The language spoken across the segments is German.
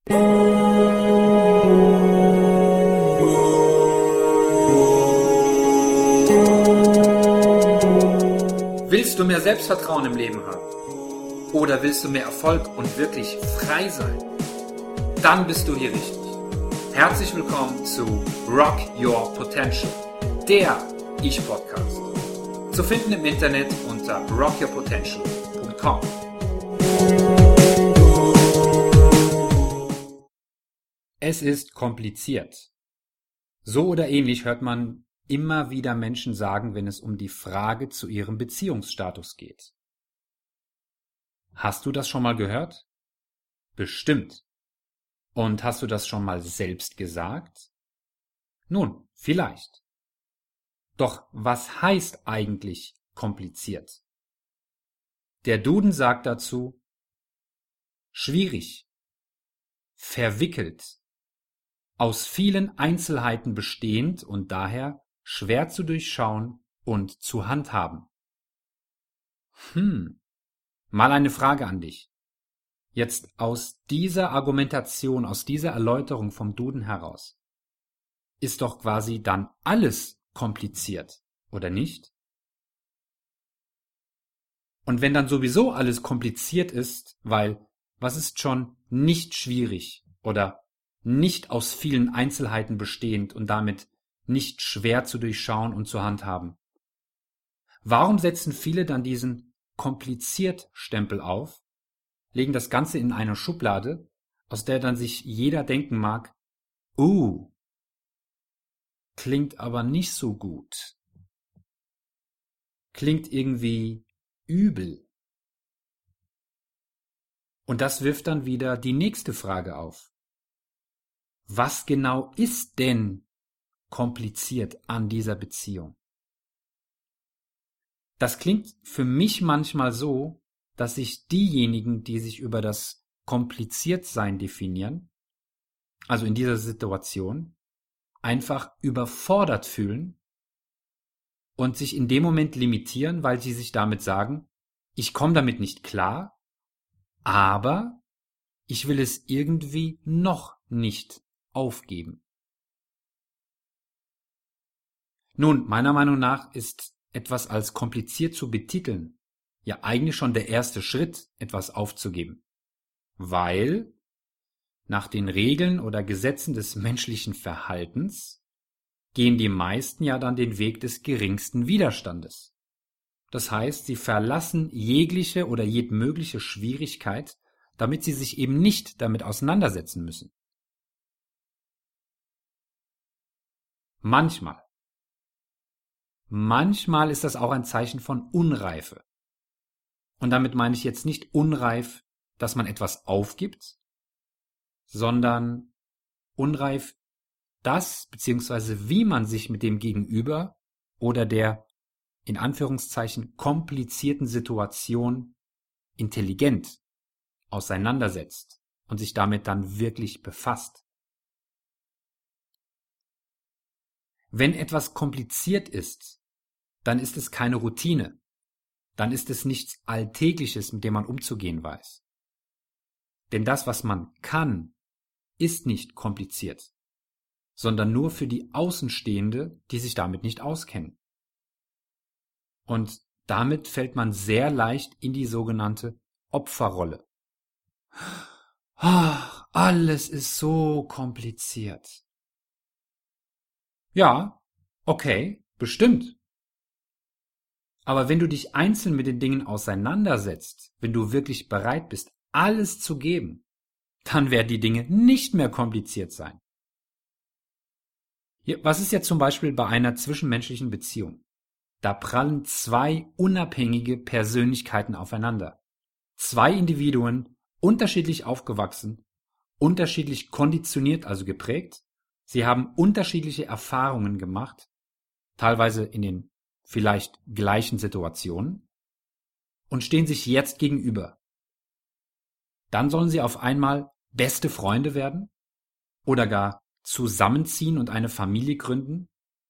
Willst du mehr Selbstvertrauen im Leben haben? Oder willst du mehr Erfolg und wirklich frei sein? Dann bist du hier richtig. Herzlich willkommen zu Rock Your Potential, der Ich-Podcast. Zu finden im Internet unter rockyourpotential.com. Es ist kompliziert. So oder ähnlich hört man immer wieder Menschen sagen, wenn es um die Frage zu ihrem Beziehungsstatus geht. Hast du das schon mal gehört? Bestimmt. Und hast du das schon mal selbst gesagt? Nun, vielleicht. Doch was heißt eigentlich kompliziert? Der Duden sagt dazu: schwierig, verwickelt, aus vielen Einzelheiten bestehend und daher schwer zu durchschauen und zu handhaben. Mal eine Frage an dich. Jetzt aus dieser Argumentation, aus dieser Erläuterung vom Duden heraus, ist doch quasi dann alles kompliziert, oder nicht? Und wenn dann sowieso alles kompliziert ist, weil was ist schon nicht schwierig oder nicht aus vielen Einzelheiten bestehend und damit nicht schwer zu durchschauen und zu handhaben? Warum setzen viele dann diesen Kompliziert-Stempel auf, legen das Ganze in eine Schublade, aus der dann sich jeder denken mag, klingt aber nicht so gut. Klingt irgendwie übel. Und das wirft dann wieder die nächste Frage auf. Was genau ist denn kompliziert an dieser Beziehung? Das klingt für mich manchmal so, dass sich diejenigen, die sich über das Kompliziertsein definieren, also in dieser Situation, einfach überfordert fühlen und sich in dem Moment limitieren, weil sie sich damit sagen, ich komme damit nicht klar, aber ich will es irgendwie noch nicht aufgeben. Nun, meiner Meinung nach ist etwas als kompliziert zu betiteln ja eigentlich schon der erste Schritt, etwas aufzugeben. Weil nach den Regeln oder Gesetzen des menschlichen Verhaltens gehen die meisten ja dann den Weg des geringsten Widerstandes. Das heißt, sie verlassen jegliche oder jedmögliche Schwierigkeit, damit sie sich eben nicht damit auseinandersetzen müssen. Manchmal ist das auch ein Zeichen von Unreife. Und damit meine ich jetzt nicht unreif, dass man etwas aufgibt, sondern unreif das bzw. wie man sich mit dem Gegenüber oder der in Anführungszeichen komplizierten Situation intelligent auseinandersetzt und sich damit dann wirklich befasst. Wenn etwas kompliziert ist, dann ist es keine Routine. Dann ist es nichts Alltägliches, mit dem man umzugehen weiß. Denn das, was man kann, ist nicht kompliziert, sondern nur für die Außenstehende, die sich damit nicht auskennen. Und damit fällt man sehr leicht in die sogenannte Opferrolle. Ach, alles ist so kompliziert. Ja, okay, bestimmt. Aber wenn du dich einzeln mit den Dingen auseinandersetzt, wenn du wirklich bereit bist, alles zu geben, dann werden die Dinge nicht mehr kompliziert sein. Was ist jetzt zum Beispiel bei einer zwischenmenschlichen Beziehung? Da prallen zwei unabhängige Persönlichkeiten aufeinander. Zwei Individuen, unterschiedlich aufgewachsen, unterschiedlich konditioniert, also geprägt. Sie haben unterschiedliche Erfahrungen gemacht, teilweise in den vielleicht gleichen Situationen, und stehen sich jetzt gegenüber. Dann sollen sie auf einmal beste Freunde werden oder gar zusammenziehen und eine Familie gründen?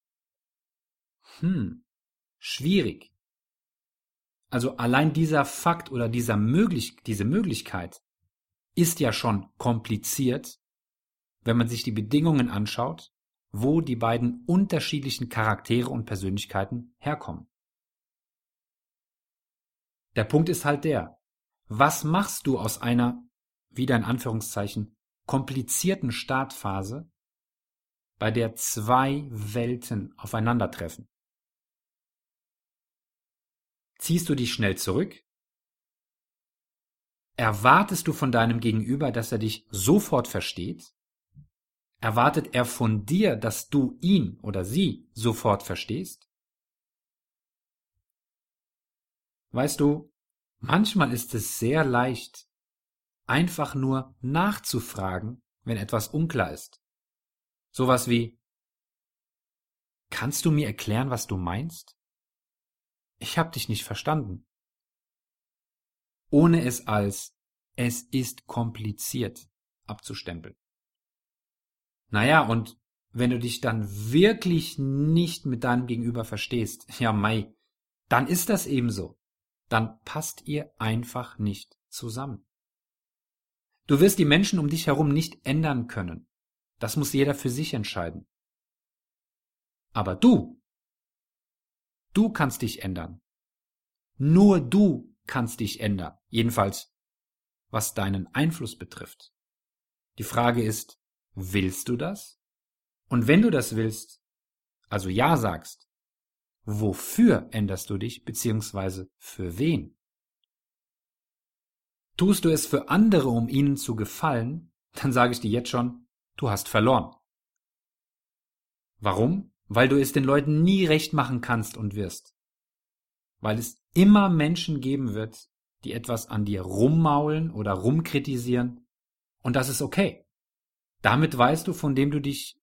Schwierig. Also allein dieser Fakt oder diese Möglichkeit ist ja schon kompliziert, wenn man sich die Bedingungen anschaut, wo die beiden unterschiedlichen Charaktere und Persönlichkeiten herkommen. Der Punkt ist halt der, was machst du aus einer, wieder in Anführungszeichen, komplizierten Startphase, bei der zwei Welten aufeinandertreffen? Ziehst du dich schnell zurück? Erwartest du von deinem Gegenüber, dass er dich sofort versteht? Erwartet er von dir, dass du ihn oder sie sofort verstehst? Weißt du, manchmal ist es sehr leicht, einfach nur nachzufragen, wenn etwas unklar ist. Sowas wie: Kannst du mir erklären, was du meinst? Ich habe dich nicht verstanden. Ohne es als "es ist kompliziert" abzustempeln. Naja, und wenn du dich dann wirklich nicht mit deinem Gegenüber verstehst, ja mei, dann ist das eben so. Dann passt ihr einfach nicht zusammen. Du wirst die Menschen um dich herum nicht ändern können. Das muss jeder für sich entscheiden. Aber du kannst dich ändern. Nur du kannst dich ändern. Jedenfalls, was deinen Einfluss betrifft. Die Frage ist, willst du das? Und wenn du das willst, also ja sagst, wofür änderst du dich, beziehungsweise für wen? Tust du es für andere, um ihnen zu gefallen, dann sage ich dir jetzt schon, du hast verloren. Warum? Weil du es den Leuten nie recht machen kannst und wirst. Weil es immer Menschen geben wird, die etwas an dir rummaulen oder rumkritisieren, und das ist okay. Damit weißt du, von wem du dich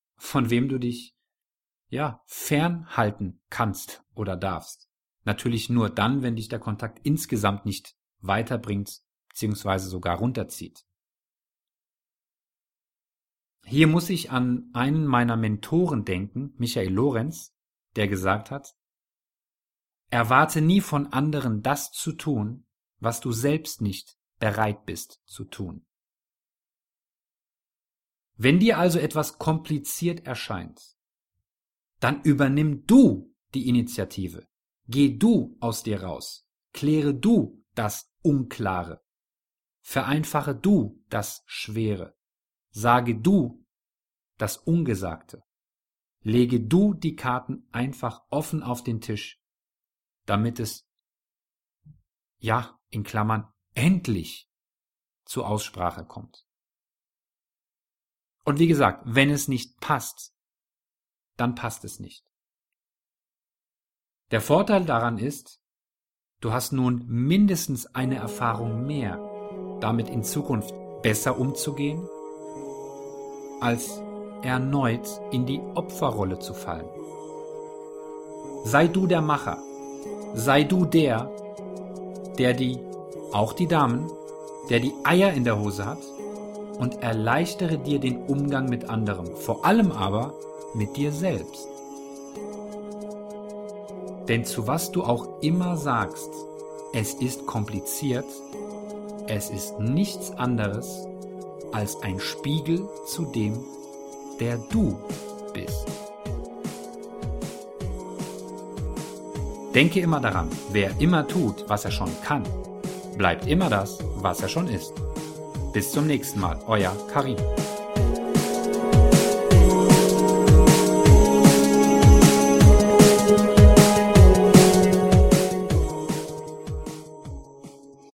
fernhalten kannst oder darfst. Natürlich nur dann, wenn dich der Kontakt insgesamt nicht weiterbringt, beziehungsweise sogar runterzieht. Hier muss ich an einen meiner Mentoren denken, Michael Lorenz, der gesagt hat: Erwarte nie von anderen das zu tun, was du selbst nicht bereit bist zu tun. Wenn dir also etwas kompliziert erscheint, dann übernimm du die Initiative. Geh du aus dir raus. Kläre du das Unklare. Vereinfache du das Schwere. Sage du das Ungesagte. Lege du die Karten einfach offen auf den Tisch, damit es, in Klammern, endlich zur Aussprache kommt. Und wie gesagt, wenn es nicht passt, dann passt es nicht. Der Vorteil daran ist, du hast nun mindestens eine Erfahrung mehr, damit in Zukunft besser umzugehen, als erneut in die Opferrolle zu fallen. Sei du der Macher. Sei du der die Damen, der die Eier in der Hose hat, und erleichtere dir den Umgang mit anderen, vor allem aber mit dir selbst. Denn zu was du auch immer sagst, es ist kompliziert, es ist nichts anderes als ein Spiegel zu dem, der du bist. Denke immer daran, wer immer tut, was er schon kann, bleibt immer das, was er schon ist. Bis zum nächsten Mal, euer Karim.